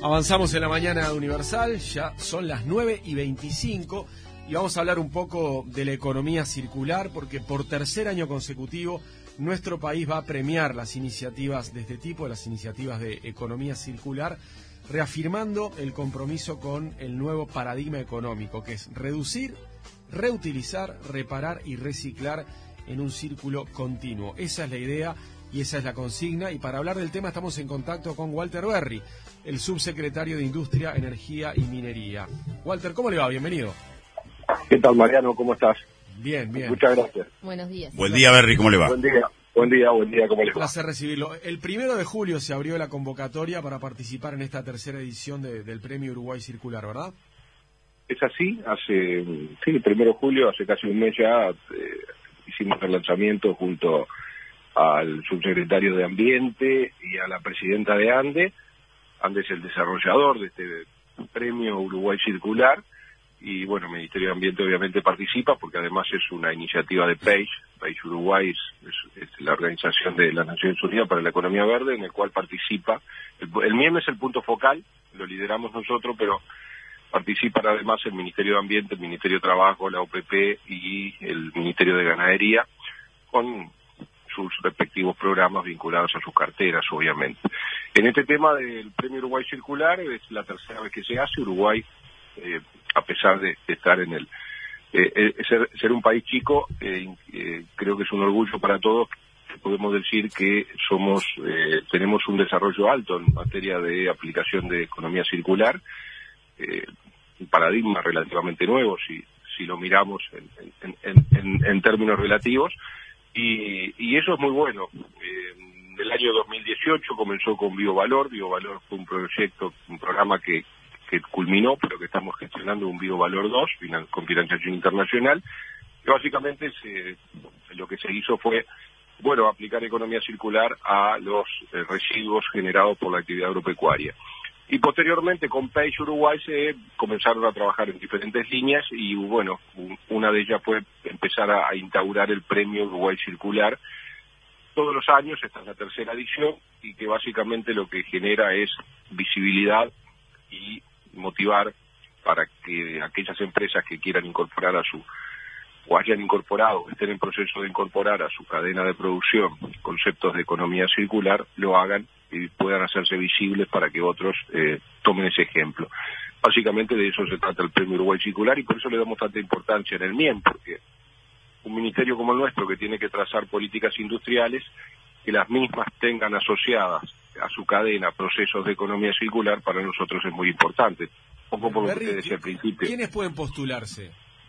Avanzamos en la mañana Universal, ya son las 9:25 y vamos a hablar un poco de la economía circular porque por tercer año consecutivo nuestro país va a premiar las iniciativas de este tipo, las iniciativas de economía circular, reafirmando el compromiso con el nuevo paradigma económico, que es reducir, reutilizar, reparar y reciclar en un círculo continuo. Esa es la idea y esa es la consigna. Y para hablar del tema estamos en contacto con Walter Berry, el subsecretario de Industria, Energía y Minería. Walter, ¿cómo le va? Bienvenido. ¿Qué tal, Mariano? ¿Cómo estás? Bien, bien. Muchas gracias. Buenos días. Buen día, Berry, ¿cómo le va? Buen día, ¿cómo les va? Un placer recibirlo. El 1 de julio se abrió la convocatoria para participar en esta tercera edición del Premio Uruguay Circular, ¿verdad? Es así, el 1 de julio, hace casi un mes ya, hicimos el lanzamiento junto al subsecretario de Ambiente y a la presidenta de ANDE. ANDE es el desarrollador de este Premio Uruguay Circular. Y bueno, el Ministerio de Ambiente obviamente participa porque además es una iniciativa de PACE. PACE Uruguay es la Organización de las Naciones Unidas para la Economía Verde, en el cual participa. El MIEM es el punto focal, lo lideramos nosotros, pero participan además el Ministerio de Ambiente, el Ministerio de Trabajo, la OPP y el Ministerio de Ganadería, con sus respectivos programas vinculados a sus carteras, obviamente. En este tema del Premio Uruguay Circular, es la tercera vez que se hace. Uruguay, a pesar de estar en ser un país chico, creo que es un orgullo para todos. Podemos decir que tenemos un desarrollo alto en materia de aplicación de economía circular, un paradigma relativamente nuevo si lo miramos en términos relativos, y eso es muy bueno. El año 2018 comenzó con BioValor. BioValor fue un programa que culminó, pero que estamos gestionando un BioValor 2 con financiación internacional. Y básicamente lo que se hizo fue, aplicar economía circular a los residuos generados por la actividad agropecuaria. Y posteriormente con PACE Uruguay se comenzaron a trabajar en diferentes líneas y una de ellas fue empezar a instaurar el Premio Uruguay Circular todos los años. Esta es la tercera edición y que básicamente lo que genera es visibilidad y motivar para que aquellas empresas que quieran incorporar o hayan incorporado o estén en proceso de incorporar a su cadena de producción conceptos de economía circular, lo hagan y puedan hacerse visibles para que otros tomen ese ejemplo. Básicamente de eso se trata el Premio Uruguay Circular y por eso le damos tanta importancia en el MIEM, porque un ministerio como el nuestro que tiene que trazar políticas industriales, que las mismas tengan asociadas a su cadena procesos de economía circular, para nosotros es muy importante. Un poco por lo que te decía al principio. ¿Quiénes pueden postularse?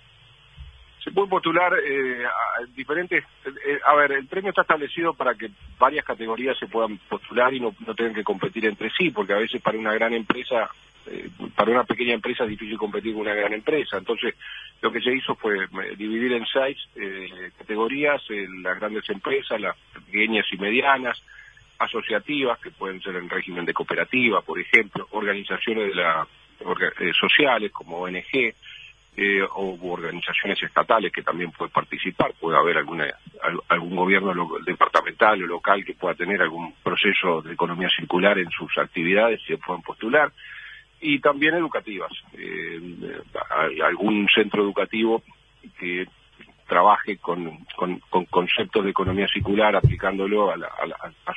Se pueden postular a diferentes... el premio está establecido para que varias categorías se puedan postular y no tengan que competir entre sí, porque a veces para una gran empresa, para una pequeña empresa es difícil competir con una gran empresa. Entonces, lo que se hizo fue dividir en 6 categorías: las grandes empresas, las pequeñas y medianas, asociativas, que pueden ser en régimen de cooperativa, por ejemplo, organizaciones sociales como ONG, o organizaciones estatales que también pueden participar. Puede haber algún gobierno departamental o local que pueda tener algún proceso de economía circular en sus actividades y se puedan postular. Y también educativas, algún centro educativo que trabaje con conceptos de economía circular, aplicándolo a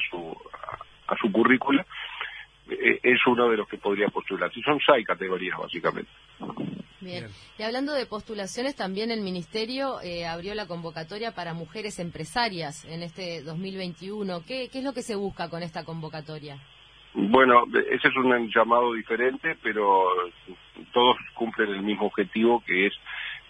su currícula, es uno de los que podría postular. Son 6 categorías, básicamente. Bien. Y hablando de postulaciones, también el Ministerio abrió la convocatoria para mujeres empresarias en este 2021. ¿Qué es lo que se busca con esta convocatoria? Bueno, ese es un llamado diferente, pero todos cumplen el mismo objetivo, que es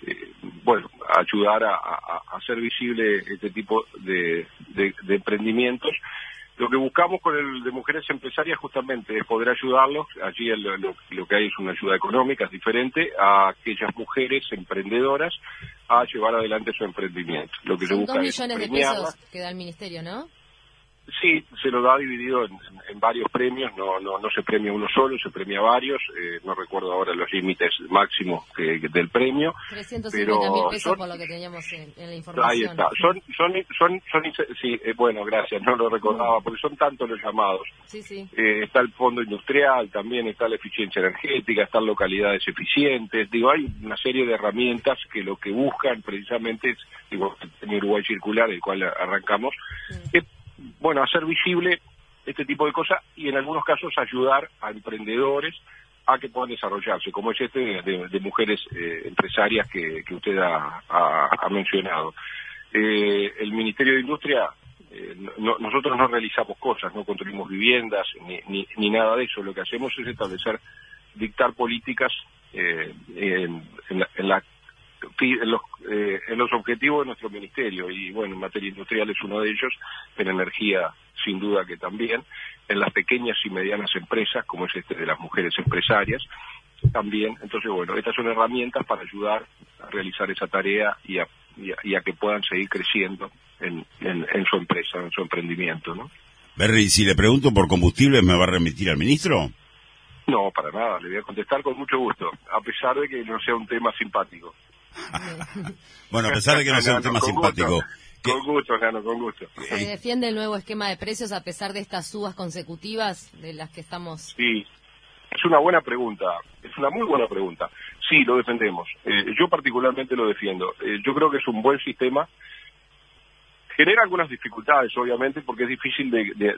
ayudar a hacer visible este tipo de emprendimientos. Lo que buscamos con el de mujeres empresarias justamente es poder ayudarlos. Allí lo que hay es una ayuda económica, es diferente, a aquellas mujeres emprendedoras a llevar adelante su emprendimiento. Lo que se busca 2 millones es de pesos que da el Ministerio, ¿no? Sí, se lo da dividido en varios premios, no se premia uno solo, se premia varios, no recuerdo ahora los límites máximos del premio. 350.000 pesos por lo que teníamos en la información. Ahí está, sí, bueno, gracias, no lo recordaba, porque son tantos los llamados. Sí, sí. Está el fondo industrial, también está la eficiencia energética, están localidades eficientes, hay una serie de herramientas que lo que buscan precisamente es, en Uruguay Circular, el cual arrancamos, es, hacer visible este tipo de cosas y en algunos casos ayudar a emprendedores a que puedan desarrollarse, como es este de mujeres empresarias que usted ha mencionado. El Ministerio de Industria, nosotros no realizamos cosas, no construimos viviendas ni nada de eso. Lo que hacemos es dictar políticas en los objetivos de nuestro ministerio, y en materia industrial es uno de ellos, en energía sin duda que también, en las pequeñas y medianas empresas, como es de las mujeres empresarias, también. Entonces, estas son herramientas para ayudar a realizar esa tarea y a que puedan seguir creciendo en su empresa, en su emprendimiento, ¿no? Berry, si le pregunto por combustible, ¿me va a remitir al ministro? No, para nada, le voy a contestar con mucho gusto, a pesar de que no sea un tema simpático. Bueno, a pesar de que no sea un tema simpático. Con gusto, Jano, con gusto. ¿Se defiende el nuevo esquema de precios a pesar de estas subas consecutivas de las que estamos? Sí, es una buena pregunta, es una muy buena pregunta. Sí, lo defendemos. Yo particularmente lo defiendo. Yo creo que es un buen sistema. Genera algunas dificultades, obviamente, porque es difícil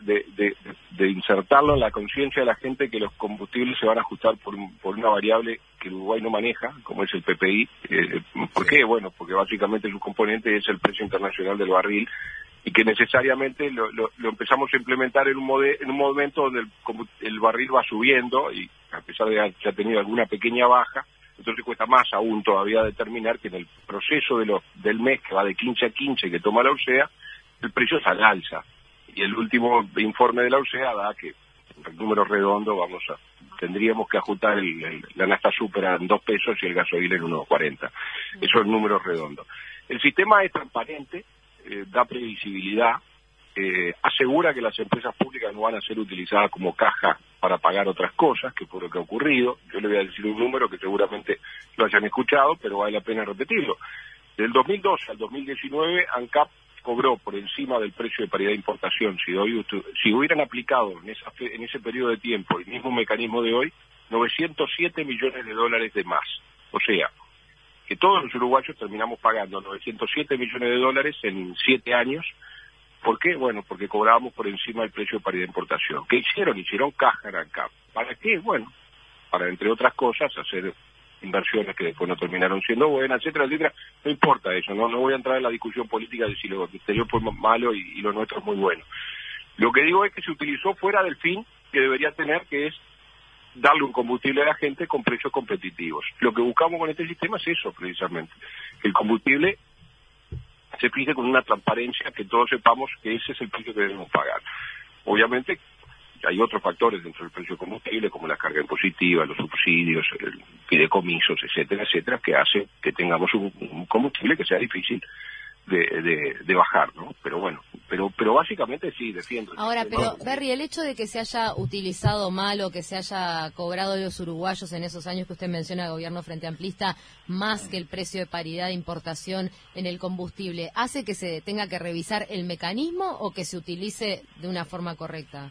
de insertarlo en la conciencia de la gente que los combustibles se van a ajustar por una variable que el Uruguay no maneja, como es el PPI. ¿Por qué? Porque básicamente su componente es el precio internacional del barril, y que necesariamente lo empezamos a implementar en un momento donde el barril va subiendo, y a pesar de que ha tenido alguna pequeña baja, entonces cuesta más aún todavía determinar que en el proceso del mes, que va de 15 a 15 que toma la ORSEA, el precio es al alza. Y el último informe de la ORSEA da que, en números redondos, tendríamos que ajustar la nafta súper en 2 pesos y el gasoil en 1,40. Eso es números redondos. El sistema es transparente, da previsibilidad, asegura que las empresas públicas no van a ser utilizadas como caja para pagar otras cosas, que fue lo que ha ocurrido. Yo le voy a decir un número que seguramente lo hayan escuchado, pero vale la pena repetirlo. Del 2012 al 2019, ANCAP cobró por encima del precio de paridad de importación, si hubieran aplicado en ese periodo de tiempo el mismo mecanismo de hoy, 907 millones de dólares de más. O sea, que todos los uruguayos terminamos pagando 907 millones de dólares en 7 años. ¿Por qué? Porque cobrábamos por encima del precio de paridad de importación. ¿Qué hicieron? Hicieron caja en ANCAP. ¿Para qué? Para, entre otras cosas, hacer inversiones que después no terminaron siendo buenas, etcétera, etcétera. No importa eso, no voy a entrar en la discusión política de si lo exterior fue malo y lo nuestro es muy bueno. Lo que digo es que se utilizó fuera del fin que debería tener, que es darle un combustible a la gente con precios competitivos. Lo que buscamos con este sistema es eso, precisamente. Que el combustible se fije con una transparencia, que todos sepamos que ese es el precio que debemos pagar. Obviamente hay otros factores dentro del precio del combustible, como la carga impositiva, los subsidios, fideicomisos, etcétera, etcétera, que hace que tengamos un combustible que sea difícil de bajar, ¿no? Pero básicamente sí, defiendo. Ahora, pero Berry, el hecho de que se haya utilizado mal o que se haya cobrado de los uruguayos en esos años que usted menciona, el gobierno frente amplista, más que el precio de paridad de importación en el combustible, ¿hace que se tenga que revisar el mecanismo o que se utilice de una forma correcta?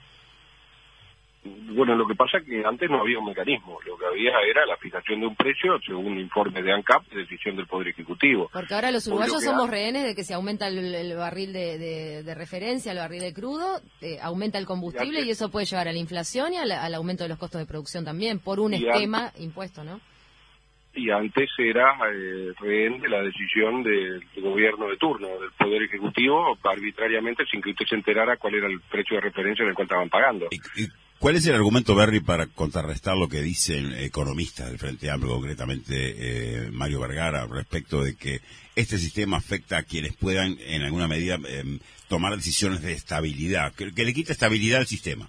Lo que pasa es que antes no había un mecanismo, lo que había era la fijación de un precio según un informe de ANCAP, de decisión del Poder Ejecutivo. Porque ahora los uruguayos somos rehenes de que se aumenta el barril de referencia, el barril de crudo, aumenta el combustible y eso puede llevar a la inflación y al aumento de los costos de producción también, por un esquema impuesto, ¿no? Y antes era rehén de la decisión del gobierno de turno, del Poder Ejecutivo, arbitrariamente, sin que usted se enterara cuál era el precio de referencia en el cual estaban pagando. ¿Cuál es el argumento, Berry, para contrarrestar lo que dicen economistas del Frente Amplio, concretamente Mario Vergara, respecto de que este sistema afecta a quienes puedan, en alguna medida, tomar decisiones de estabilidad, que le quita estabilidad al sistema?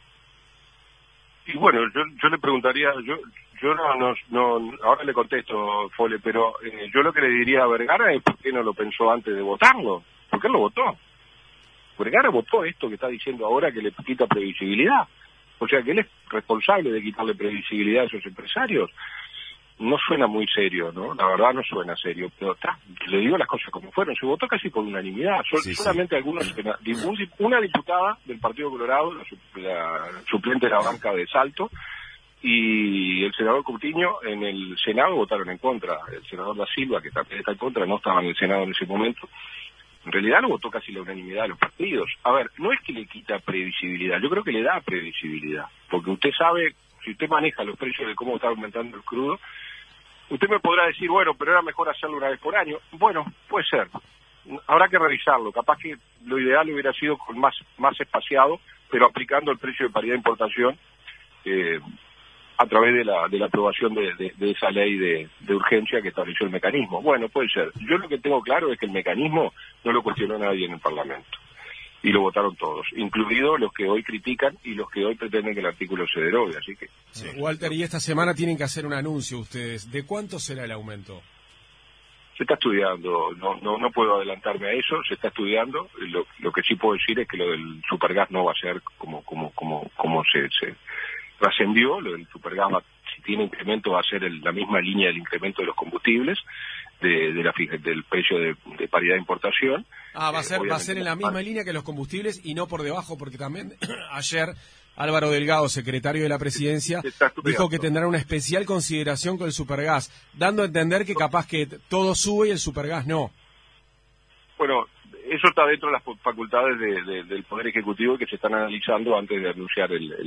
Y yo le preguntaría, yo no, ahora le contesto, Fole, pero yo lo que le diría a Vergara es por qué no lo pensó antes de votarlo, ¿por qué lo votó? Vergara votó esto que está diciendo ahora, que le quita previsibilidad. O sea que él es responsable de quitarle previsibilidad a esos empresarios. No suena muy serio, ¿no? La verdad no suena serio, pero le digo las cosas como fueron. Se votó casi por unanimidad. Solamente algunos, una diputada del Partido Colorado, la suplente de la banca de Salto, y el senador Coutinho en el Senado votaron en contra. El senador Da Silva, que también está en contra, no estaba en el Senado en ese momento. En realidad lo votó casi la unanimidad de los partidos. A ver, no es que le quita previsibilidad, yo creo que le da previsibilidad, porque usted sabe, si usted maneja los precios de cómo está aumentando el crudo, usted me podrá decir, bueno, pero era mejor hacerlo una vez por año. Bueno, puede ser. Habrá que revisarlo. Capaz que lo ideal hubiera sido con más espaciado, pero aplicando el precio de paridad de importación a través de la aprobación de esa ley de urgencia que estableció el mecanismo. Bueno, puede ser. Yo lo que tengo claro es que el mecanismo no lo cuestionó nadie en el Parlamento. Y lo votaron todos, incluidos los que hoy critican y los que hoy pretenden que el artículo se derogue, así que... Sí. Walter, y esta semana tienen que hacer un anuncio ustedes. ¿De cuánto será el aumento? Se está estudiando, no puedo adelantarme a eso, se está estudiando. Lo que sí puedo decir es que lo del supergas no va a ser como se trascendió. Lo del supergas, si tiene incremento, va a ser la misma línea del incremento de los combustibles, del precio de paridad de importación. Va a ser en la misma línea que los combustibles y no por debajo, porque también ayer Álvaro Delgado, secretario de la Presidencia, dijo que tendrá una especial consideración con el supergas, dando a entender que capaz que todo sube y el supergas no. Bueno, eso está dentro de las facultades del Poder Ejecutivo que se están analizando antes de anunciar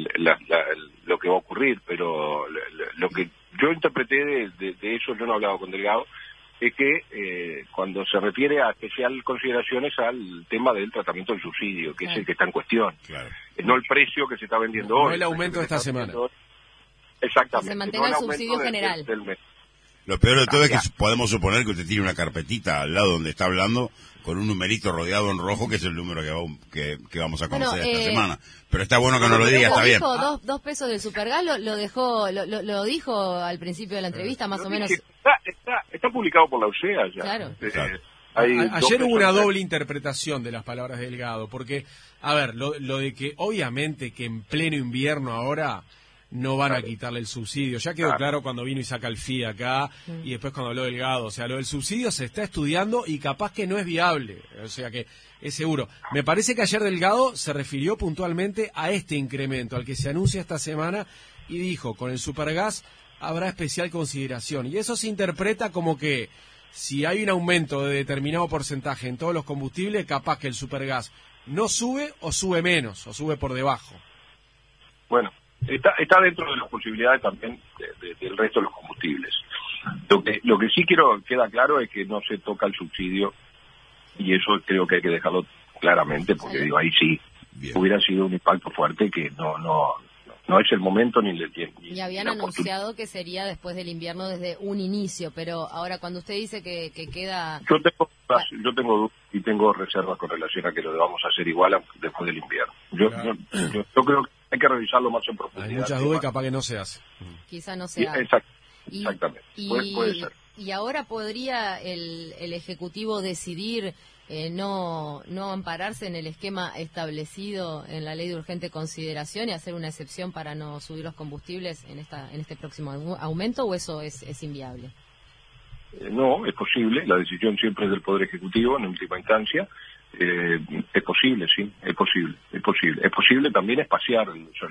lo que va a ocurrir, pero lo que yo interpreté de eso, yo no he hablado con Delgado, es que cuando se refiere a especial consideraciones al tema del tratamiento del subsidio, que es el que está en cuestión, no el precio que se está vendiendo hoy. No el aumento de esta semana. Exactamente. Que se mantenga el subsidio general. Del mes. Lo peor de todo es que podemos suponer que usted tiene una carpetita al lado donde está hablando con un numerito rodeado en rojo, que es el número que vamos a conocer esta semana. Pero está bueno que no lo diga, está bien. Dijo 2 pesos del supergas, lo dijo al principio de la entrevista, más o menos. Está publicado por la UCEA ya. Claro. Ayer hubo una doble interpretación de las palabras de Delgado, porque, a ver, lo de que obviamente que en pleno invierno ahora no van a quitarle el subsidio. Ya quedó claro cuando vino Isaac Alfí acá y después cuando habló Delgado. O sea, lo del subsidio se está estudiando y capaz que no es viable. O sea que es seguro. Me parece que ayer Delgado se refirió puntualmente a este incremento, al que se anuncia esta semana, y dijo, con el supergas habrá especial consideración. Y eso se interpreta como que si hay un aumento de determinado porcentaje en todos los combustibles, capaz que el supergas no sube o sube menos, o sube por debajo. Bueno. Está dentro de las posibilidades también del resto de los combustibles. Lo que sí queda claro es que no se toca el subsidio, y eso creo que hay que dejarlo claramente, porque digo, ahí sí hubiera sido un impacto fuerte que no es el momento ni el tiempo. Y habían anunciado que sería después del invierno desde un inicio, pero ahora cuando usted dice que queda... Yo tengo dudas y tengo reservas con relación a que lo debamos hacer igual después del invierno. Yo creo que hay que revisarlo más en profundidad. Hay muchas dudas y capaz que no se hace. Quizá no se hace. Exactamente. Puede ser. Y ahora podría el Ejecutivo decidir no ampararse en el esquema establecido en la Ley de Urgente Consideración y hacer una excepción para no subir los combustibles en este próximo aumento, ¿o eso es inviable? No, es posible. La decisión siempre es del Poder Ejecutivo en última instancia. Es posible, sí, es posible. Es posible también espaciar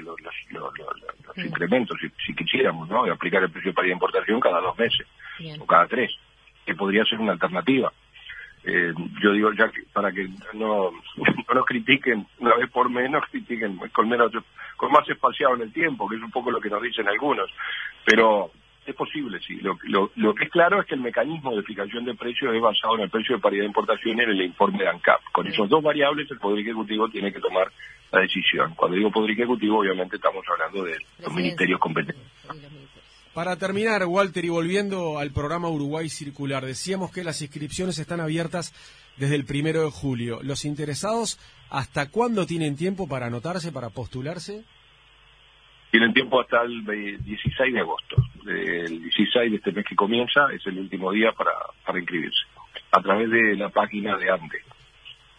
los incrementos, si quisiéramos, ¿no? Aplicar el precio de paridad de importación cada 2 meses o cada 3, que podría ser una alternativa. Yo digo, ya que para que no nos critiquen una vez por mes, nos critiquen con más espaciado en el tiempo, que es un poco lo que nos dicen algunos, pero es posible, sí. Lo que es claro es que el mecanismo de fijación de precios es basado en el precio de paridad de importación y en el informe de ANCAP. Con esos 2 variables el Poder Ejecutivo tiene que tomar la decisión. Cuando digo Poder Ejecutivo, obviamente estamos hablando de los ministerios competentes. Para terminar, Walter, y volviendo al programa Uruguay Circular, decíamos que las inscripciones están abiertas desde el 1 de julio. ¿Los interesados hasta cuándo tienen tiempo para anotarse, para postularse? Tienen tiempo hasta el 16 de agosto. El 16 de este mes que comienza es el último día para inscribirse, a través de la página de ANDE.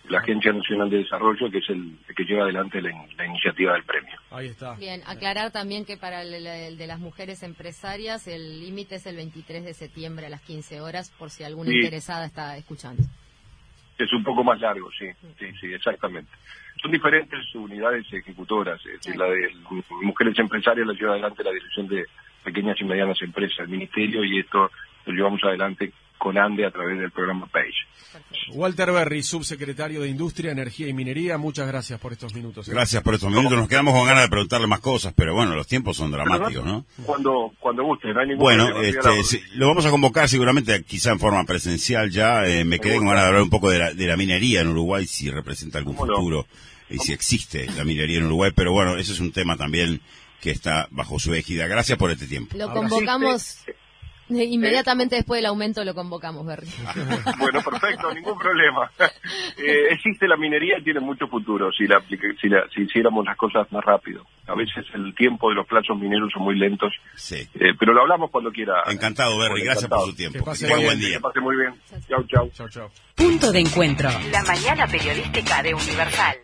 la Agencia Nacional de Desarrollo, que es el que lleva adelante la iniciativa del premio. Ahí está. Bien, aclarar también que para el de las mujeres empresarias el límite es el 23 de septiembre a las 15 horas, por si alguna interesada está escuchando. Es un poco más largo, sí, exactamente. Son diferentes unidades ejecutoras. La de mujeres empresarias la lleva adelante la Dirección de Pequeñas y Medianas Empresas, el Ministerio, y esto lo llevamos adelante con ANDE a través del programa PAGE. Walter Berry, subsecretario de Industria, Energía y Minería, muchas gracias por estos minutos. Gracias por estos minutos. Nos quedamos con ganas de preguntarle más cosas, pero bueno, los tiempos son dramáticos, ¿no? Cuando guste, no hay ningún problema. Lo vamos a convocar seguramente, quizá en forma presencial ya. Me quedé con ganas de hablar un poco de la minería en Uruguay, si representa algún futuro y si existe la minería en Uruguay, pero bueno, ese es un tema también que está bajo su égida. Gracias por este tiempo. Lo convocamos... Inmediatamente después del aumento lo convocamos, Berry. Bueno, perfecto, ningún problema. Existe la minería y tiene mucho futuro si hiciéramos las cosas más rápido. A veces el tiempo de los plazos mineros son muy lentos, pero lo hablamos cuando quiera. Encantado, Berry, gracias por su tiempo. Que tenga buen día. Que pase muy bien. Chau. Punto de encuentro. La mañana periodística de Universal.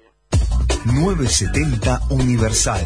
970 Universal.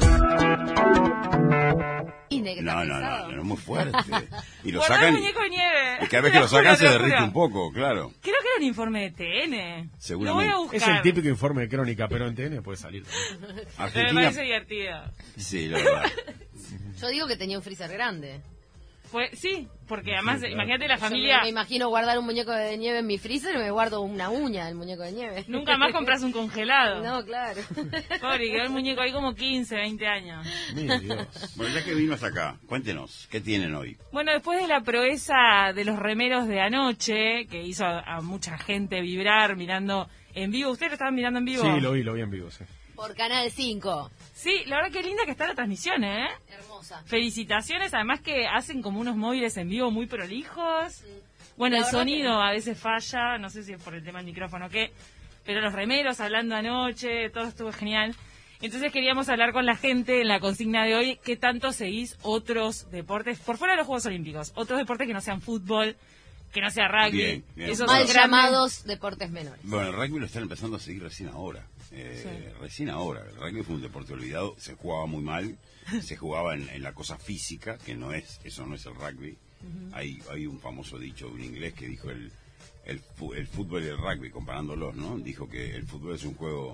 No, muy fuerte. Y lo sacan. Y cada vez que lo sacan se derrite un poco, claro. Creo que era un informe de TN. Seguramente. Lo voy a buscar. Es el típico informe de crónica, pero en TN puede salir. Me parece divertido. Sí, la verdad. Yo digo que tenía un freezer grande. Sí, porque además, imagínate la familia... Me imagino guardar un muñeco de nieve en mi freezer y me guardo una uña del muñeco de nieve. Nunca más compras un congelado. No, claro. Pobre, quedó el muñeco ahí como 15, 20 años. Bueno, ya que vino hasta acá, cuéntenos, ¿qué tienen hoy? Bueno, después de la proeza de los remeros de anoche, que hizo a mucha gente vibrar mirando en vivo. ¿Ustedes lo estaban mirando en vivo? Sí, lo vi en vivo, sí. Por Canal 5. Sí, la verdad que linda que está la transmisión, ¿eh? Hermosa. Felicitaciones, además que hacen como unos móviles en vivo muy prolijos. Bueno, el sonido a veces falla, no sé si es por el tema del micrófono o qué, pero los remeros hablando anoche, todo estuvo genial. Entonces queríamos hablar con la gente en la consigna de hoy, ¿qué tanto seguís otros deportes, por fuera de los Juegos Olímpicos, otros deportes que no sean fútbol, que no sea rugby? Bien. Esos mal llamados deportes menores. Bueno, el rugby lo están empezando a seguir recién ahora. Recién ahora. El rugby fue un deporte olvidado, se jugaba muy mal, se jugaba en la cosa física, que eso no es el rugby. Hay un famoso dicho de un inglés que dijo el fútbol y el rugby, comparándolos, ¿no? Dijo que el fútbol es un juego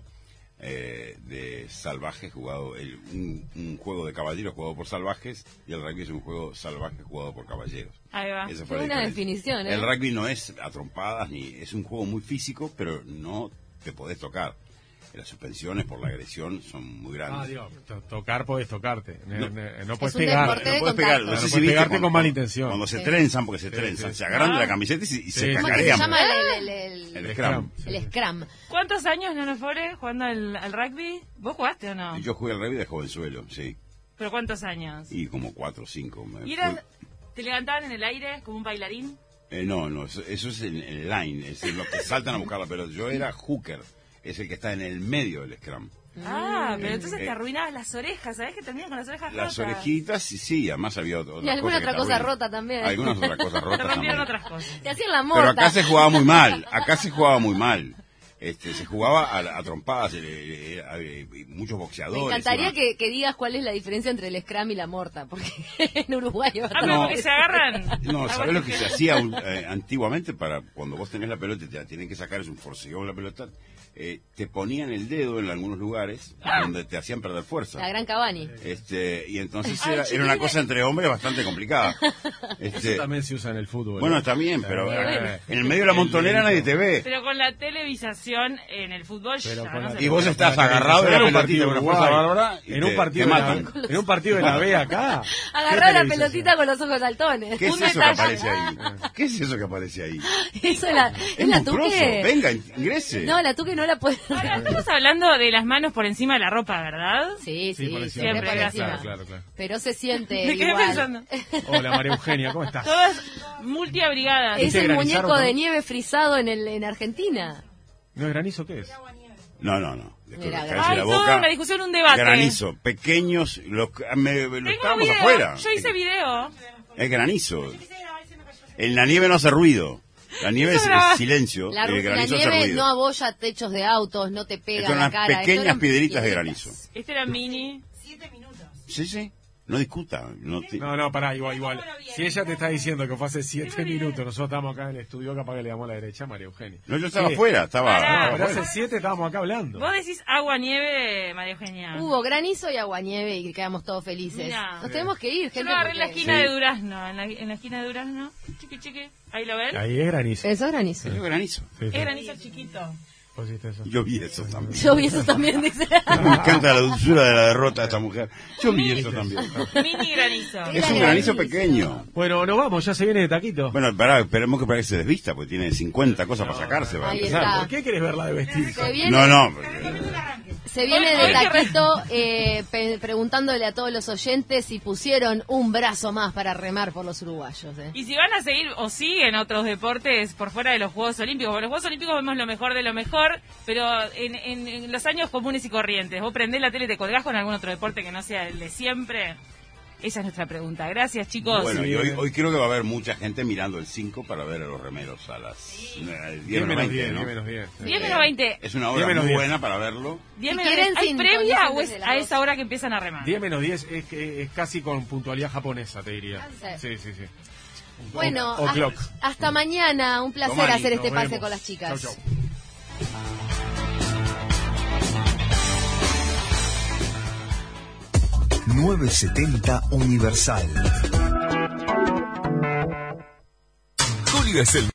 de salvajes jugado, un juego de caballeros jugado por salvajes, y el rugby es un juego salvaje jugado por caballeros. Ahí va. Esa fue una definición, ¿eh? El rugby no es a trompadas, es un juego muy físico, pero no te podés tocar. Las suspensiones por la agresión son muy grandes. Tocar podés tocarte. No puedes pegar. No puedes pegar. No sé si pegarte con mala intención. Cuando se trenzan, porque se trenzan, se agarran de la camiseta y se cacarean. ¿Cómo se llama el scrum? El scrum. ¿Cuántos años, Nano Fore, jugando al rugby? ¿Vos jugaste o no? Yo jugué al rugby de jovenzuelo, sí. ¿Pero cuántos años? Y como 4 o 5. ¿Y te levantaban en el aire como un bailarín? No, eso es en el line, es los que saltan a buscar la pelota. Yo era hooker. Es el que está en el medio del scrum. Pero entonces te arruinabas las orejas, ¿sabés que terminas con las orejas rotas? Las orejitas, sí, además había otras cosas. Y alguna otra cosa rota también. Algunas otras cosas rotas también. Te rompieron también. otras cosas. Te hacían la morta. Pero acá se jugaba muy mal. Se jugaba a trompadas, muchos boxeadores. Me encantaría que digas cuál es la diferencia entre el scrum y la morta, porque en Uruguay va a pero porque se agarran. No, ¿sabés lo que se hacía antiguamente para cuando vos tenés la pelota y te la tienen que sacar, es un forcejón la pelota? Te ponían el dedo en algunos lugares donde te hacían perder fuerza. La Gran Cavani. Y entonces era una cosa entre hombres bastante complicada. Eso también se usa en el fútbol. Bueno, también, pero en el medio de la montonera nadie te ve. Pero con la televisación en el fútbol y vos estás agarrado de la pelotita con una fuerza bárbara y en un partido de la B acá. Agarrado la pelotita con los ojos saltones. ¿Qué es eso que aparece ahí? ¿Qué es eso que aparece ahí? Eso es la tuque. Venga, ingrese. No, la tuque no la puede. Ahora estamos hablando de las manos por encima de la ropa, ¿verdad? Sí, siempre por encima. Claro. Pero se siente Me quedé igual. pensando. Hola, María Eugenia, ¿cómo estás? Todas multiabrigadas. Es el muñeco de nieve frisado en Argentina. ¿No es granizo qué es? No. Hay toda una discusión, un debate. Granizo, pequeños, estábamos video. afuera. Yo hice video. Es granizo. En la nieve no hace ruido. La nieve es silencio, La el granizo hace nieve ruido. no abolla techos de autos, no te pega Son en la unas cara. pequeñas piedritas de granizo. Este era mini. Sí. No discuta. No, pará, igual. Si ella te está diciendo que fue hace 7 minutos, nosotros estamos acá en el estudio, capaz que le damos a la derecha a María Eugenia. No, yo estaba ¿Qué? afuera, No, pero hace 7 estábamos acá hablando. Vos decís agua-nieve, María Eugenia. Hubo granizo y agua-nieve y quedamos todos felices. Mirá. Nos tenemos que ir, Yo gente. lo agarré en la porque- esquina Sí. de Durazno. En la esquina de Durazno. Chiqui. Ahí lo ven. Ahí es granizo. Eso es granizo. Es granizo. Sí, sí. Es granizo chiquito. Vos hiciste eso. Yo vi eso también. Yo vi eso también, dice. Me encanta la dulzura de la derrota de esta mujer. Yo vi eso también. Mini granizo. Es un granizo pequeño. Bueno, nos vamos, ya se viene de taquito. Bueno, esperemos que para que se desvista, porque tiene 50 cosas para sacarse. Para Ahí empezar. está. ¿Por qué querés verla de vestir? Se viene, No. se viene de taquito preguntándole a todos los oyentes si pusieron un brazo más para remar por los uruguayos. Y si van a seguir o siguen otros deportes por fuera de los Juegos Olímpicos, porque los Juegos Olímpicos vemos lo mejor de lo mejor, pero en los años comunes y corrientes, ¿vos prendés la tele y te colgás con algún otro deporte que no sea el de siempre? Esa es nuestra pregunta. Gracias, chicos. Bueno, y hoy creo que va a haber mucha gente mirando el 5 para ver a los remeros a las 10 menos 20, ¿no? 10 menos 10. 10 menos 20. Es una 10 hora menos muy 10. buena para verlo. 10 Si menos quieren 10. ¿Hay sintonizan previa o es desde las a 12? esa hora que empiezan a remar? 10 menos 10 es casi con puntualidad japonesa, te diría. Sí. Sí. Bueno, O clock. hasta mañana. Un placer Tomani, hacer este nos pase vemos. con las chicas. Chau. 970 Universal. Julio es el